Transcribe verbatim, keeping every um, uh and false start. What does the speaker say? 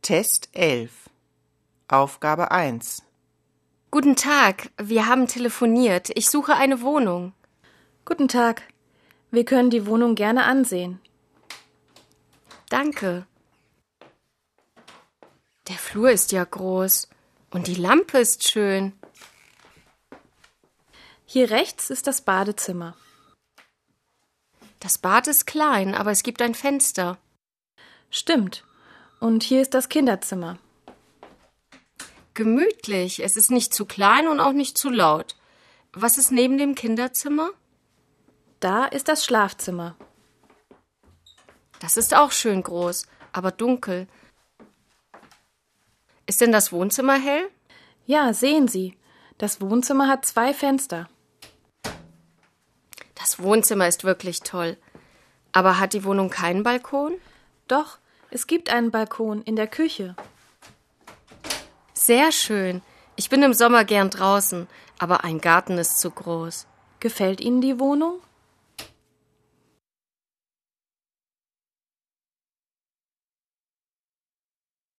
Test elf. Aufgabe eins. Guten Tag, wir haben telefoniert. Ich suche eine Wohnung. Guten Tag. Wir können die Wohnung gerne ansehen. Danke. Der Flur ist ja groß und die Lampe ist schön. Hier rechts ist das Badezimmer. Das Bad ist klein, aber es gibt ein Fenster. Stimmt. Und hier ist das Kinderzimmer. Gemütlich. Es ist nicht zu klein und auch nicht zu laut. Was ist neben dem Kinderzimmer? Da ist das Schlafzimmer. Das ist auch schön groß, aber dunkel. Ist denn das Wohnzimmer hell? Ja, sehen Sie. Das Wohnzimmer hat zwei Fenster. Das Wohnzimmer ist wirklich toll. Aber hat die Wohnung keinen Balkon? Doch, es gibt einen Balkon in der Küche. Sehr schön. Ich bin im Sommer gern draußen, aber ein Garten ist zu groß. Gefällt Ihnen die Wohnung?